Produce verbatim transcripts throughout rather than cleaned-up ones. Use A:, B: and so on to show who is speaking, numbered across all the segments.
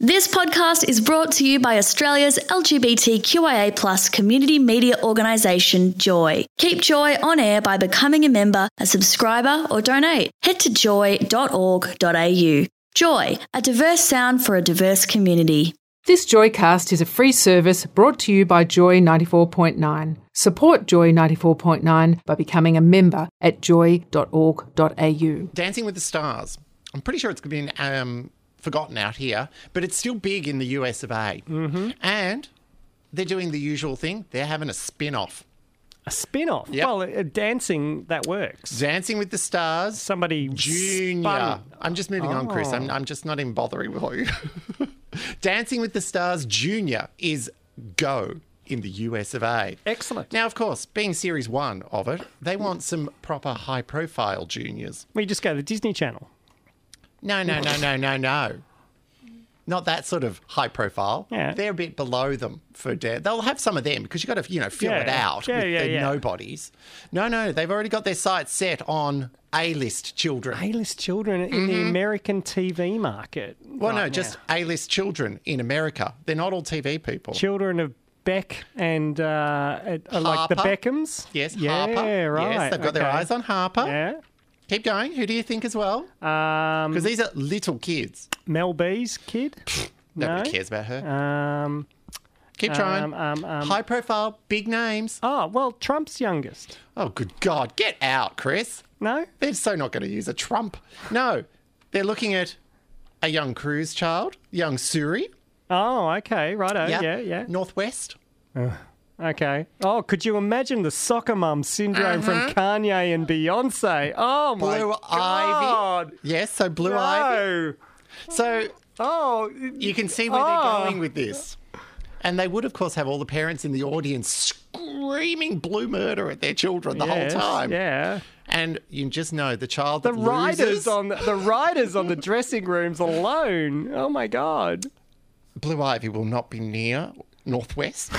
A: This podcast is brought to you by Australia's L G B T Q I A plus community media organisation, Joy. Keep Joy on air by becoming a member, a subscriber or donate. Head to joy dot org dot a u. Joy, a diverse sound for a diverse community.
B: This Joycast is a free service brought to you by Joy ninety-four point nine. Support Joy ninety-four point nine by becoming a member at joy dot org dot a u.
C: Dancing with the Stars. I'm pretty sure it's been um, forgotten out here, but it's still big in the U S of A.
D: Mm-hmm.
C: And they're doing the usual thing. They're having a spin-off.
D: A spin-off?
C: Yep.
D: Well, uh, dancing, that works.
C: Dancing with the Stars.
D: Somebody
C: Junior.
D: spun.
C: I'm just moving on, Chris. I'm,
D: Oh.
C: I'm just not even bothering with you. Dancing with the Stars Junior is go in the U S of A.
D: Excellent.
C: Now, of course, being series one of it, they want some proper high-profile juniors.
D: We just go to Disney Channel.
C: No, no, no, no, no, no. Not that sort of high profile.
D: Yeah.
C: They're a bit below them for dance. They'll have some of them because you've got to, you know, fill
D: Yeah.
C: it out
D: Yeah,
C: with
D: yeah,
C: the
D: yeah.
C: nobodies. No, no, they've already got their sights set on A-list children.
D: A-list children in the American T V market.
C: Mm-hmm. well, no,
D: right
C: just
D: now.
C: A-list children in America. They're not all T V people.
D: Children of Beck and uh, uh, like the
C: Harper.
D: Beckhams.
C: yes,
D: Yeah,
C: Harper.
D: right.
C: Yes, they've got their
D: okay.
C: eyes on Harper.
D: Yeah.
C: Keep going. Who do you think as well?
D: Um,
C: Because these are little kids.
D: Mel B's kid.
C: Nobody
D: No?
C: cares about her.
D: Um,
C: Keep trying.
D: um, um, um,
C: High profile, big names.
D: oh, well, Trump's youngest.
C: Oh, good God. Get out, Chris.
D: No?
C: They're so not going to use a Trump. No, they're looking at a young Cruz child, young Suri.
D: Oh, okay. Righto. Yeah, yeah.
C: Northwest.
D: Okay. Oh, could you imagine the soccer mum syndrome from Kanye and Beyonce? Oh, my
C: Blue
D: God.
C: Ivy. Yes, so Blue Ivy.
D: No.
C: So
D: Oh,
C: you can see where
D: Oh.
C: they're going with this. And they would, of course, have all the parents in the audience screaming blue murder at their children the
D: yes,
C: whole time.
D: Yeah.
C: And you just know the child
D: The
C: that
D: riders
C: loses,
D: on the, the riders on the dressing rooms alone. Oh my God.
C: Blue Ivy will not be near Northwest.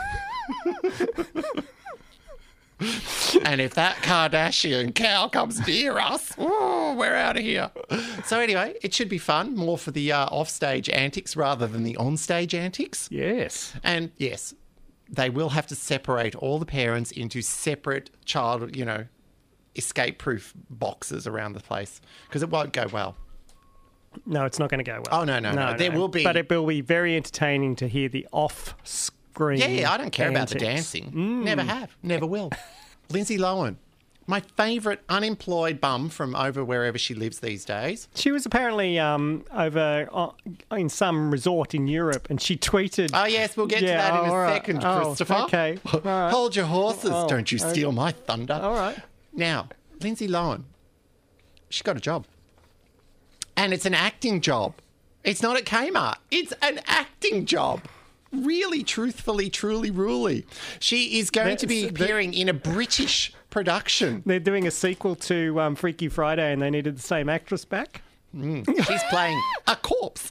C: And if that Kardashian cow comes near us, oh, we're out of here. So anyway, it should be fun, more for the uh, offstage antics rather than the onstage antics.
D: Yes.
C: And yes, they will have to separate all the parents into separate child, you know, escape-proof boxes around the place because it won't go well.
D: No, it's not going to go well.
C: Oh, no, no, no. There will be-
D: But it will be very entertaining to hear the off-screen
C: Yeah, yeah, I don't care about the
D: antics.
C: dancing. Never have. Never will. Lindsay Lohan, my favourite unemployed bum from over wherever she lives these days.
D: She was apparently um, over uh, in some resort in Europe, and she tweeted.
C: Oh, yes, we'll get
D: Yeah,
C: to that in
D: oh,
C: a
D: all right.
C: second,
D: Oh,
C: Christopher.
D: okay. All right.
C: Hold your horses.
D: Oh,
C: Don't you
D: okay.
C: steal my thunder.
D: All right.
C: Now, Lindsay Lohan, she's got a job. And it's an acting job. It's not at Kmart. It's an acting job. Really, truthfully, truly, ruly. She is going to be
D: That's- that-
C: appearing in a British production.
D: They're doing a sequel to um, Freaky Friday, and they needed the same actress back.
C: She's playing a corpse.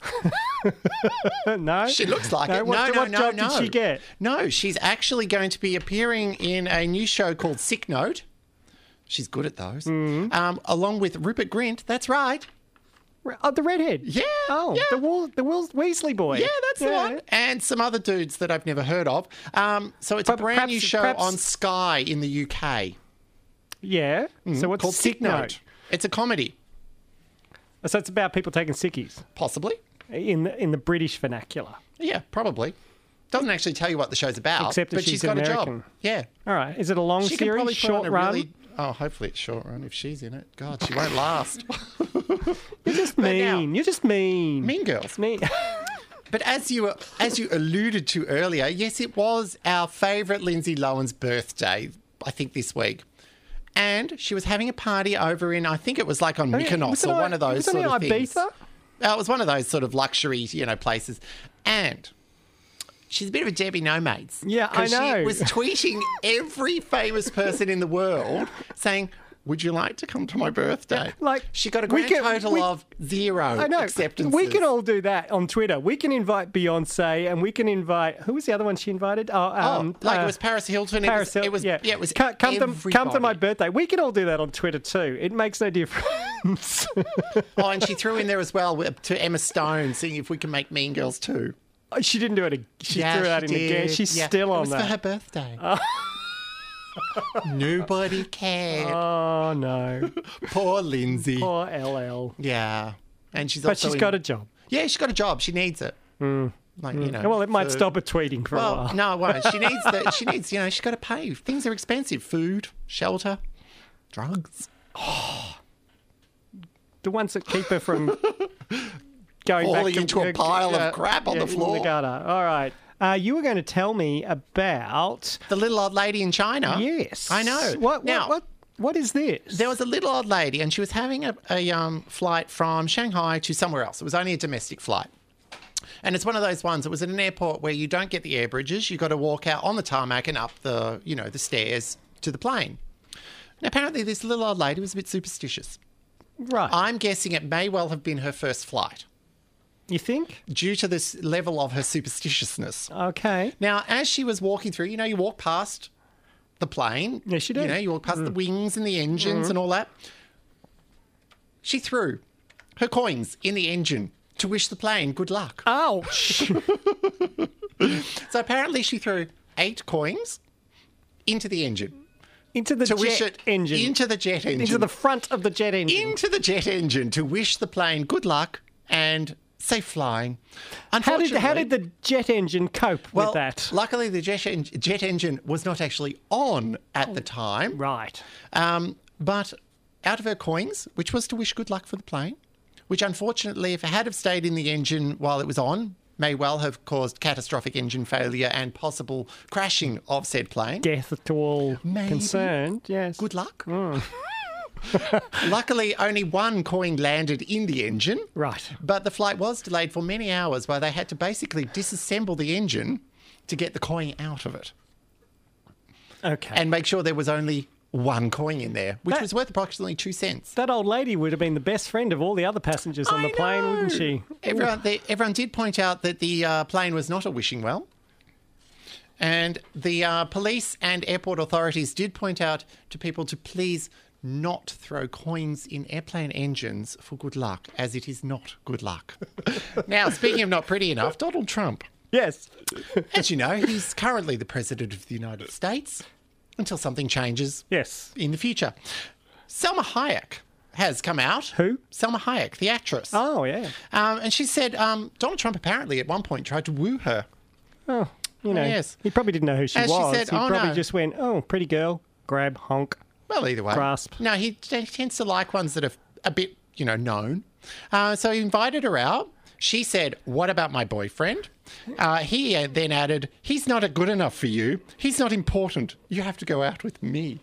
D: no,
C: She looks like
D: no,
C: it.
D: What,
C: no, no,
D: what
C: no,
D: job
C: no.
D: did she get?
C: No, she's actually going to be appearing in a new show called Sick Note. She's good at those.
D: Mm-hmm.
C: Um, along with Rupert Grint. That's right.
D: Oh, the redhead.
C: Yeah.
D: Oh,
C: yeah.
D: the Wal- the Will- Weasley boy.
C: Yeah, that's the one. And some other dudes that I've never heard of. Um, so it's a
D: But
C: brand
D: perhaps-
C: new show
D: perhaps-
C: on Sky in the U K
D: Yeah. So what's
C: called
D: Sick Note?
C: It's a comedy,
D: So it's about people taking sickies
C: possibly.
D: in the, in the British vernacular.
C: Yeah, probably. Doesn't actually tell you what the show's about.
D: Except that
C: but
D: she's
C: she's got a
D: American.
C: job. Yeah.
D: All right. Is it a long
C: She can
D: series,
C: probably put
D: short
C: on a
D: run?
C: really. Oh, hopefully it's short run if she's in it. God, she won't last.
D: You're just
C: But now-
D: mean. You're just mean.
C: Mean Girls.
D: Mean.
C: But as you as you alluded to earlier, yes, it was our favourite Lindsay Lohan's birthday, I think, this week. And she was having a party over in, I think it was like on Mykonos
D: Was it
C: or
D: on-
C: one of those
D: was it
C: sort
D: on
C: of things.
D: Ibiza?
C: Uh, it was one of those sort of luxury, you know, places. And she's a bit of a Debbie No-Mates.
D: Yeah, I
C: 'Cause
D: know.
C: She was tweeting every famous person in the world saying, would you like to come to my birthday?
D: Like,
C: she got a
D: we
C: grand
D: can-
C: total
D: we-
C: of zero
D: I know.
C: acceptances.
D: We can all do that on Twitter. We can invite Beyonce, and we can invite who was the other one she invited? Oh, um,
C: oh, like
D: uh,
C: it was Paris Hilton.
D: Paris
C: it was,
D: Hilton.
C: it was
D: yeah.
C: yeah, it was
D: come, come to come to my
C: everybody.
D: birthday. We can all do that on Twitter too. It makes no difference.
C: Oh, and she threw in there as well to Emma Stone, seeing if we can make Mean Girls too.
D: She didn't do it. ag- She
C: Yeah,
D: threw that
C: she
D: in again.
C: did.
D: She's
C: Yeah.
D: still
C: it
D: on
C: was
D: that.
C: for her birthday. Nobody cared.
D: Oh no,
C: Poor Lindsay.
D: poor L L.
C: Yeah, and she's
D: But
C: also
D: she's
C: in-
D: got a job.
C: Yeah, she's got a job. She needs it. Like you know.
D: Well, it might
C: for-
D: stop her tweeting for a
C: Well,
D: while.
C: no, it won't. She needs the. She needs. You know, she's got to pay. Things are expensive. Food, shelter, drugs.
D: The ones that keep her from going
C: Falling
D: back to,
C: into a
D: uh,
C: pile of
D: uh,
C: crap on
D: yeah,
C: the
D: in
C: floor.
D: gutter. All right. Uh, you were going to tell me about
C: The little old lady in China.
D: yes.
C: I know.
D: What?
C: Now,
D: what? What? What is this?
C: there was a little old lady, and she was having a, a um, flight from Shanghai to somewhere else. It was only a domestic flight. And it's one of those ones, it was at an airport where you don't get the air bridges. You've got to walk out on the tarmac and up the, you know, the stairs to the plane. And apparently this little old lady was a bit superstitious.
D: right.
C: I'm guessing it may well have been her first flight
D: you think?
C: due to this level of her superstitiousness.
D: Okay.
C: Now, as she was walking through, you know, you walk past the plane.
D: Yes, you do.
C: You know, you walk past the wings and the engines and all that. She threw her coins in the engine to wish the plane good luck.
D: Ouch.
C: So apparently she threw eight coins into the engine
D: into the
C: to
D: jet
C: wish it
D: engine.
C: into the jet engine.
D: Into the front of the jet engine.
C: into the jet engine to wish the plane good luck and safe flying.
D: how did
C: Unfortunately,
D: how did the jet engine cope
C: well,
D: with that?
C: luckily the jet, en- jet engine was not actually on at the time.
D: Right.
C: Um, but out of her coins, which was to wish good luck for the plane, which unfortunately, if it had have stayed in the engine while it was on, may well have caused catastrophic engine failure and possible crashing of said plane.
D: Death to all
C: Maybe.
D: concerned. Yes.
C: Good luck. Luckily, only one coin landed in the engine.
D: Right.
C: But the flight was delayed for many hours where they had to basically disassemble the engine to get the coin out of it
D: Okay.
C: and make sure there was only one coin in there, which
D: That-
C: was worth approximately two cents.
D: that old lady would have been the best friend of all the other passengers on the
C: I
D: plane,
C: know.
D: wouldn't she?
C: Everyone, they, everyone did point out that the uh, plane was not a wishing well. And the uh, police and airport authorities did point out to people to please not throw coins in airplane engines for good luck, as it is not good luck. Now, speaking of not pretty enough, Donald Trump,
D: Yes.
C: as you know, he's currently the President of the United States until something changes
D: Yes.
C: in the future. Selma Hayek has come out.
D: Who?
C: Selma Hayek, the actress.
D: Oh, yeah.
C: Um, and she said um, Donald Trump apparently at one point tried to woo her.
D: Oh, you know,
C: yes.
D: he probably didn't know who she
C: As she
D: was.
C: said,
D: he
C: "Oh,
D: probably
C: no."
D: just went, oh, pretty girl, grab, honk.
C: Well, either way.
D: Grasp.
C: No, he, he tends to like ones that are a bit, you know, known. Uh, so he invited her out. She said, what about my boyfriend? Uh, he uh, then added, he's not a good enough for you. He's not important. You have to go out with me.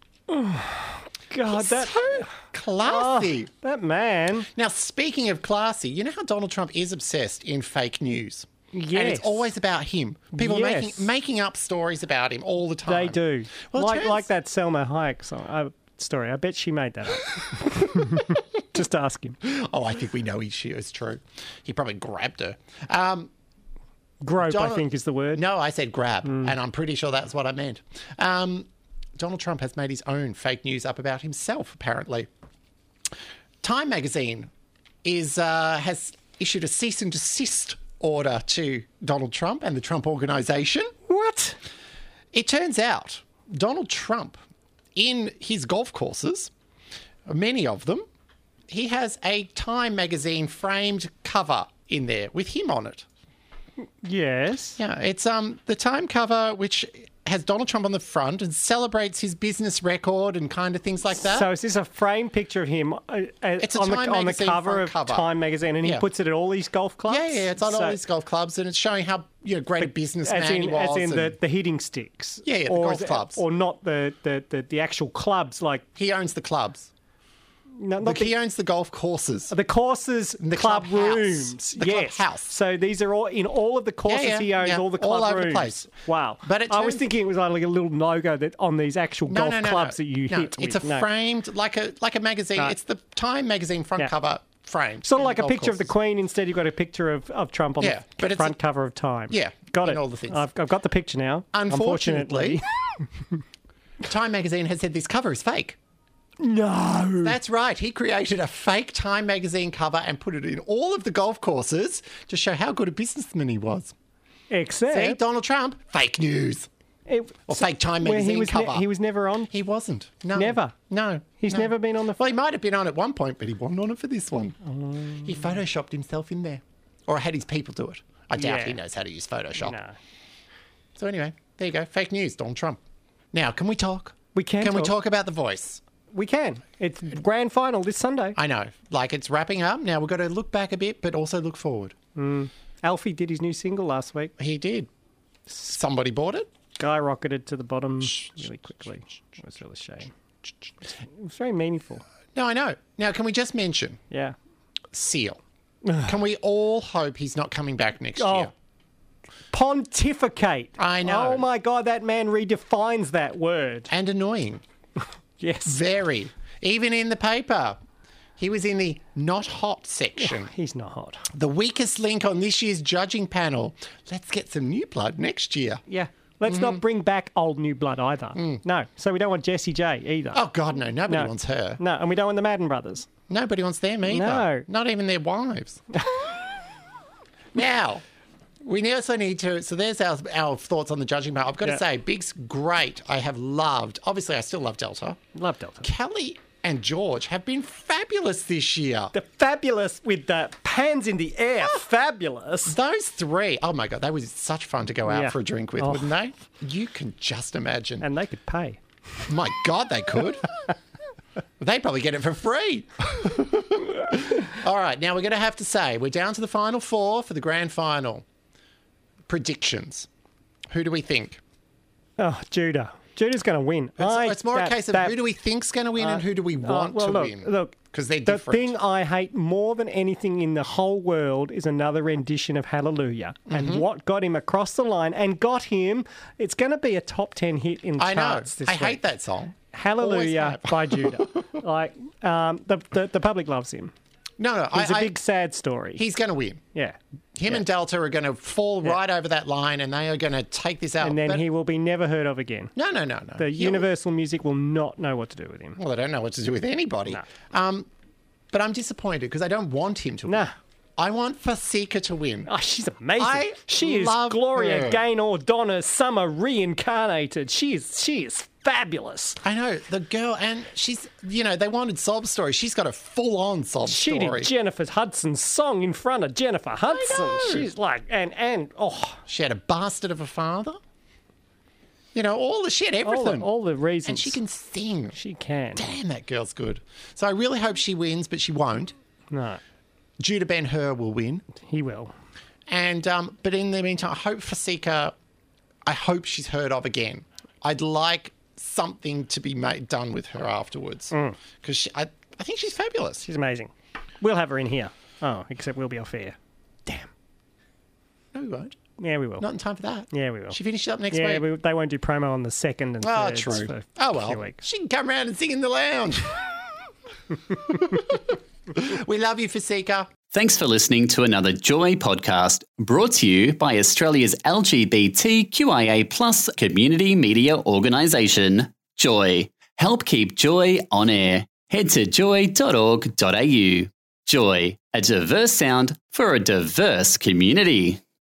D: God, that,
C: So classy.
D: that man.
C: Now, speaking of classy, you know how Donald Trump is obsessed in fake news? And
D: Yes.
C: it's always about him. People
D: Yes.
C: making making up stories about him all the time.
D: They do.
C: Well, it
D: like
C: turns-
D: like that Selma Hayek song, uh, story. I bet she made that up. Just ask him.
C: Oh, I think we know he, she is true. He probably grabbed her. Um,
D: Grope,
C: Donald-
D: I think, is the word.
C: no, I said grab,
D: Hmm.
C: and I'm pretty sure that's what I meant. Um, Donald Trump has made his own fake news up about himself, apparently. Time magazine is uh, has issued a cease and desist order to Donald Trump and the Trump Organization.
D: What?
C: It turns out Donald Trump, in his golf courses, many of them, he has a Time magazine framed cover in there with him on it.
D: Yes.
C: Yeah, it's um the Time cover which has Donald Trump on the front and celebrates his business record and kind of things like that.
D: So is this a framed picture of him uh, uh,
C: It's a
D: on, the,
C: Time
D: on the
C: magazine
D: cover
C: front
D: of
C: cover.
D: Time magazine, and he
C: Yeah.
D: puts it at all these golf clubs?
C: yeah, yeah, it's on
D: So-
C: all these golf clubs and it's showing how you know great a businessman
D: as in,
C: he was.
D: as in
C: and
D: the, the hitting sticks.
C: Yeah, yeah, the
D: or
C: golf
D: is it-
C: clubs.
D: Or not the, the, the, the actual clubs, like
C: he owns the clubs.
D: No,
C: Look,
D: not the,
C: he owns the golf courses.
D: the courses,
C: The
D: club
C: clubhouse.
D: rooms.
C: The
D: yes.
C: clubhouse.
D: So these are all in all of the courses
C: Yeah, yeah,
D: he owns,
C: yeah.
D: all the
C: All
D: club
C: over the
D: rooms.
C: place.
D: Wow.
C: But it
D: I was
C: turns-
D: thinking it was like a little logo that on these actual
C: No,
D: golf
C: no, no,
D: clubs
C: no.
D: that you
C: no,
D: hit.
C: It's
D: with.
C: a
D: No.
C: framed, like a like a magazine.
D: No.
C: It's the Time magazine front
D: Yeah.
C: cover frame.
D: Sort of like a picture of the Queen. Instead, you've got a picture of, of Trump on
C: Yeah,
D: the
C: but it's
D: front
C: a-
D: cover of Time.
C: Yeah,
D: got
C: and
D: it.
C: all the things.
D: I've, I've got the picture now.
C: Unfortunately, Time magazine has said this cover is fake.
D: no.
C: That's right. He created a fake Time magazine cover and put it in all of the golf courses to show how good a businessman he was.
D: Except
C: See, Donald Trump, fake news.
D: it,
C: Or fake Time
D: where
C: magazine
D: he was ne-
C: cover.
D: he was never on.
C: He wasn't. No.
D: Never?
C: No.
D: He's
C: no.
D: never been on the.
C: Well, he might have been on at one point, but he wasn't on it for this one.
D: Oh.
C: He photoshopped himself in there. Or had his people do it. I doubt
D: Yeah.
C: he knows how to use Photoshop.
D: No.
C: So anyway, there you go. Fake news, Donald Trump. Now, can we talk?
D: We can
C: Can we
D: talk.
C: talk about The Voice?
D: We can. It's grand final this Sunday.
C: I know. Like, it's wrapping up. Now, we've got to look back a bit, but also look forward.
D: Alfie did his new single last week.
C: He did. Somebody bought it?
D: Guy rocketed to the bottom really quickly. It was really a shame. It was very meaningful.
C: No, I know. Now, can we just mention
D: Yeah.
C: Seal? Can we all hope he's not coming back next
D: Oh.
C: year?
D: Pontificate.
C: I know.
D: Oh my God, that man redefines that word.
C: And annoying.
D: Yes.
C: Very. Even in the paper. He was in the not hot section.
D: He's not hot.
C: The weakest link on this year's judging panel. Let's get some new blood next year.
D: Yeah. Let's
C: Mm-hmm.
D: not bring back old new blood either. No. So we don't want Jessie J either.
C: Mm. Oh, God, no. Nobody
D: No.
C: wants her.
D: No, and we don't want the Madden brothers.
C: Nobody wants them either.
D: No.
C: Not even their wives. Now, we also need to... So there's our, our thoughts on the judging panel. I've got
D: Yeah.
C: to say, Big's great. I have loved... Obviously, I still love Delta.
D: Love Delta.
C: Kelly and George have been fabulous this year.
D: The fabulous with the hands in the air. Fabulous.
C: Those three, oh my God, they was such fun to go out
D: Yeah.
C: for a drink with,
D: Oh.
C: wouldn't they? You can just imagine.
D: And they could pay.
C: My God, they could. They'd probably get it for free. All right, now we're going to have to say we're down to the final four for the grand final. Predictions. Who do we think?
D: Oh, Judah. Judah's going to win.
C: It's,
D: I-
C: it's more
D: that-
C: a case of
D: that-
C: who do we think's going to win and who do we
D: Uh,
C: want
D: well,
C: to
D: look,
C: win?
D: Look,
C: because they're
D: the
C: different.
D: thing I hate more than anything in the whole world is another rendition of Hallelujah.
C: Mm-hmm.
D: And what got him across the line and got him, it's going to be a top ten hit in the
C: I know.
D: charts this
C: I
D: week.
C: hate that song. Always
D: Hallelujah
C: have.
D: by Judah. Like, um, the, the, the public loves him.
C: No, no.
D: It's
C: I,
D: a
C: I-
D: big, sad story.
C: he's going to win.
D: yeah.
C: Him
D: Yeah.
C: and Delta are going to fall right over that line and they are going to take this out.
D: And then
C: But-
D: he will be never heard of again.
C: No, no, no, no.
D: The
C: He'll-
D: Universal Music will not know what to do with him.
C: Well, I don't know what to do with anybody.
D: No.
C: Um, but I'm disappointed because I don't want him to
D: Nah.
C: win. I want Fasika to win.
D: Oh, she's amazing.
C: I
D: she is
C: love
D: Gloria
C: her.
D: Gaynor Donna Summer reincarnated. She is she is fabulous.
C: I know, the girl, and she's, you know, they wanted sob story. She's got a full-on sob
D: She
C: story.
D: did Jennifer Hudson's song in front of Jennifer Hudson.
C: know.
D: She's like, and, and, oh,
C: She had a bastard of a father. You know, all the shit,
D: all
C: everything.
D: the, all the reasons.
C: and she can sing.
D: She can.
C: Damn, that girl's good. So I really hope she wins, but she won't.
D: No,
C: Judah Ben-Hur will win.
D: he will.
C: And um, but in the meantime, I hope Fasika, I hope she's heard of again. I'd like something to be made done with her afterwards because I, I think she's fabulous.
D: She's amazing. We'll have her in here. Oh, except we'll be off air.
C: Damn. No, we won't.
D: Yeah, we will.
C: Not in time for that.
D: Yeah, we will.
C: She finishes up next
D: yeah,
C: week.
D: we, they won't do promo on the second and
C: Oh,
D: third.
C: true.
D: For
C: Oh
D: a few
C: well,
D: weeks.
C: she can come around and sing in the lounge. We love you, Fasika.
E: Thanks for listening to another Joy podcast brought to you by Australia's L G B T Q I A plus community media organisation, Joy. Help keep Joy on air. Head to joy dot org dot a u. Joy, a diverse sound for a diverse community.